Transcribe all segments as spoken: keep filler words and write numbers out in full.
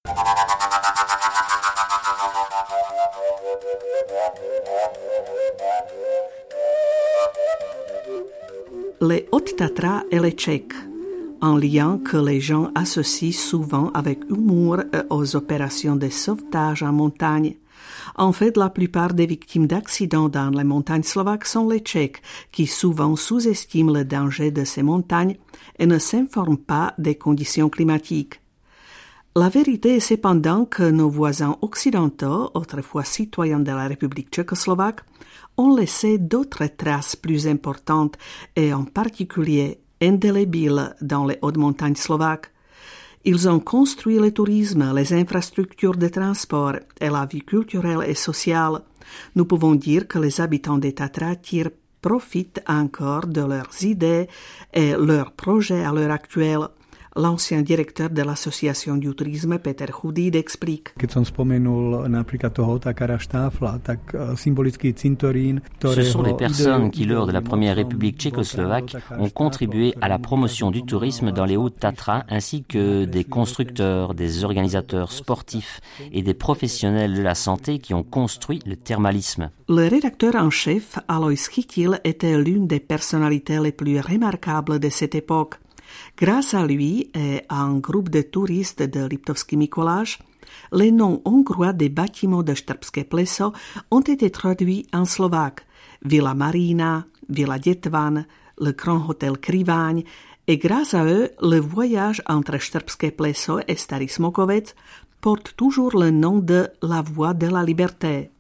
Les Hautes-Tatras et les Tchèques, un lien que les gens associent souvent avec humour aux opérations de sauvetage en montagne. En fait, la plupart des victimes d'accidents dans les montagnes slovaques sont les Tchèques, qui souvent sous-estiment le danger de ces montagnes et ne s'informent pas des conditions climatiques. La vérité est cependant que nos voisins occidentaux, autrefois citoyens de la République tchécoslovaque, ont laissé d'autres traces plus importantes et en particulier indélébiles dans les hautes montagnes slovaques. Ils ont construit le tourisme, les infrastructures de transport et la vie culturelle et sociale. Nous pouvons dire que les habitants des Tatras tirent profit encore de leurs idées et leurs projets à l'heure actuelle. L'ancien directeur de l'association du tourisme, Peter Chudík, explique. Keď som spomenul napríklad toho Otakara Štáfla, tak symbolický cintorín, Ce sont des personnes qui, lors de la première République tchécoslovaque, ont contribué à la promotion du tourisme dans les Hautes-Tatras, ainsi que des constructeurs, des organisateurs sportifs et des professionnels de la santé qui ont construit le thermalisme. Le rédacteur en chef, Alois Chytil, était l'une des personnalités les plus remarquables de cette époque. Grâce à lui et à un groupe de touristes de Liptovský Mikuláš, les noms hongrois des bâtiments de Štrbské pleso ont été traduits en slovaque. Villa Marina, Villa Detvan, le Grand Hôtel Kriváň, et grâce à eux, le voyage entre Štrbské pleso et Starý Smokovec porte toujours le nom de la Voie de la Liberté.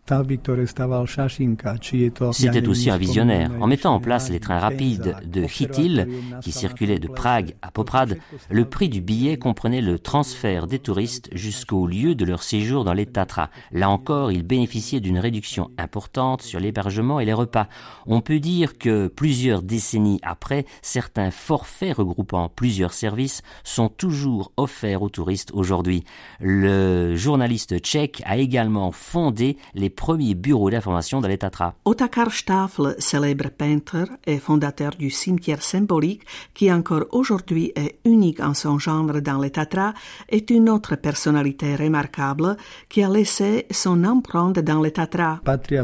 C'était aussi un visionnaire. En mettant en place les trains rapides de Chytil, qui circulaient de Prague à Poprad, le prix du billet comprenait le transfert des touristes jusqu'au lieu de leur séjour dans les Tatras. Là encore, ils bénéficiaient d'une réduction importante sur l'hébergement et les repas. On peut dire que plusieurs décennies après, certains forfaits regroupant plusieurs services sont toujours offerts aux touristes aujourd'hui. Le journaliste tchèque a également fondé les premier bureau d'information dans les Tatras. Otakar Štáfl, célèbre peintre et fondateur du cimetière symbolique, qui encore aujourd'hui est unique en son genre dans les Tatras, est une autre personnalité remarquable qui a laissé son empreinte dans les Tatras.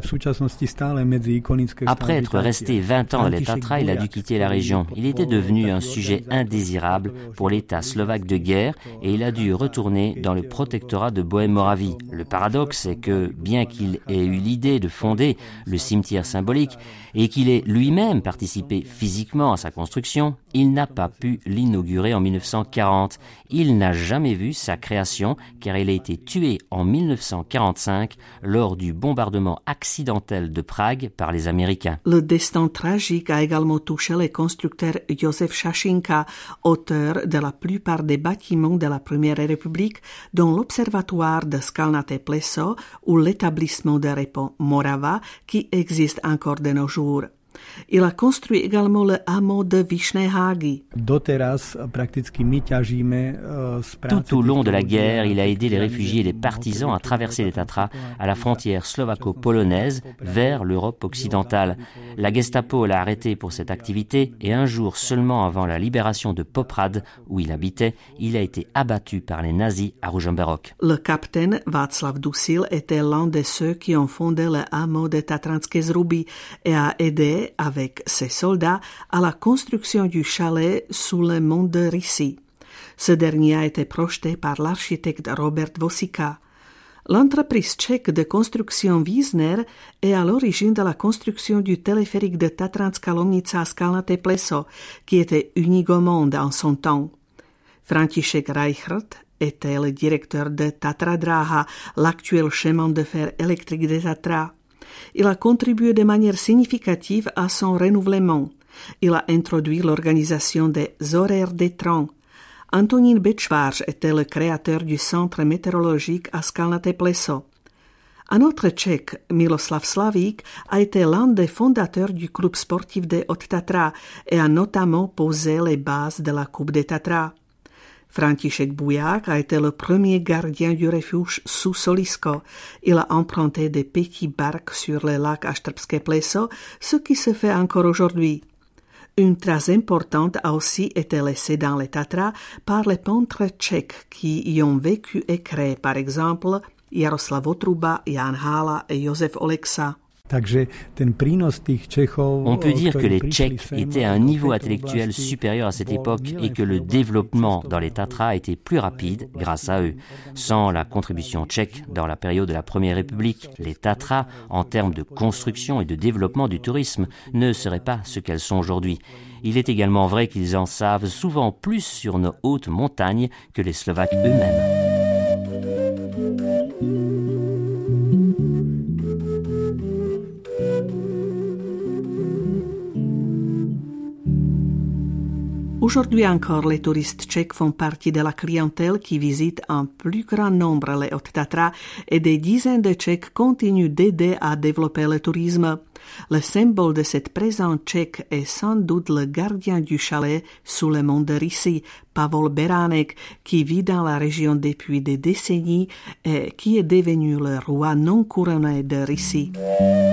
Après être resté vingt ans dans les Tatras, il a dû quitter la région. Il était devenu un sujet indésirable pour l'État slovaque de guerre et il a dû retourner dans le protectorat de Bohême-Moravie. Le paradoxe est que, bien qu'il ait eu l'idée de fonder le cimetière symbolique et qu'il ait lui-même participé physiquement à sa construction, il n'a pas pu l'inaugurer en dix-neuf cent quarante. Il n'a jamais vu sa création car il a été tué en dix-neuf cent quarante-cinq lors du bombardement accidentel de Prague par les Américains. Le destin tragique a également touché le constructeur Josef Šašinka, auteur de la plupart des bâtiments de la Première République, dont l'observatoire de Skalnaté pleso ou l'établissement de repos Morava qui existe encore de nos jours. Il a construit également le hameau de Vyšné Hágy. Tout au long de la guerre, il a aidé les réfugiés et les partisans à traverser les Tatras à la frontière slovaco-polonaise vers l'Europe occidentale. La Gestapo l'a arrêté pour cette activité et un jour seulement avant la libération de Poprad, où il habitait, il a été abattu par les nazis à Ružomberok. Le capitaine Václav Dusil était l'un de ceux qui ont fondé le hameau de Tatranské Zruby et a aidé avec ses soldats à la construction du chalet sous le mont de Rysy. Ce dernier a été projeté par l'architecte Robert Vosika. L'entreprise tchèque de construction Wiesner est à l'origine de la construction du téléphérique de Tatranská Lomnica à Skalnaté pleso, qui était unique au monde en son temps. František Reichert était le directeur de Tatra Dráha, l'actuel chemin de fer électrique des Tatras. Il a contribué de manière significative à son renouvellement. Il a introduit l'organisation des horaires des trains. Antonín Bečvář était le créateur du centre météorologique à Skalnaté pleso. Un autre Tchèque, Miloslav Slavík, a été l'un des fondateurs du club sportif des Hautes-Tatras et a notamment posé les bases de la Coupe des Tatras. František Buják a été le premier gardien du refuge sous Solisko. Il a emprunté des petits barques sur le lac à Štrbské pleso, ce qui se fait encore aujourd'hui. Une trace importante a aussi été laissée dans les Tatras par les peintres tchèques qui y ont vécu et créé, par exemple Jaroslav Votruba, Jan Hála et Josef Oleksa. On peut dire que les Tchèques étaient à un niveau intellectuel supérieur à cette époque et que le développement dans les Tatras a été plus rapide grâce à eux. Sans la contribution tchèque dans la période de la Première République, les Tatras, en termes de construction et de développement du tourisme, ne seraient pas ce qu'elles sont aujourd'hui. Il est également vrai qu'ils en savent souvent plus sur nos hautes montagnes que les Slovaques eux-mêmes. Aujourd'hui encore, les touristes tchèques font partie de la clientèle qui visite en plus grand nombre les Hautes Tatras et des dizaines de Tchèques continuent d'aider à développer le tourisme. Le symbole de cette présence tchèque est sans doute le gardien du chalet sous le mont de Rissy, Pavol Beránek, qui vit dans la région depuis des décennies et qui est devenu le roi non couronné de Rissy.